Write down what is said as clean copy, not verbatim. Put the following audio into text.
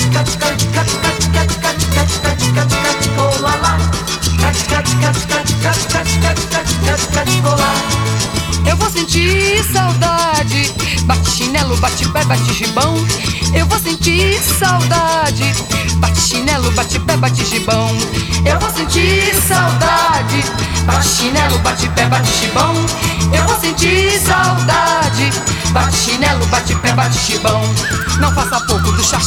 Eu vou sentir saudade, bate chinelo, bate pé, bate gibão. Eu vou sentir saudade, bate chinelo, bate pé, bate gibão. Eu vou sentir saudade, bate chinelo, bate pé, bate gibão. Eu vou sentir saudade, bate chinelo, bate pé, bate gibão. Não faça pouco do chá.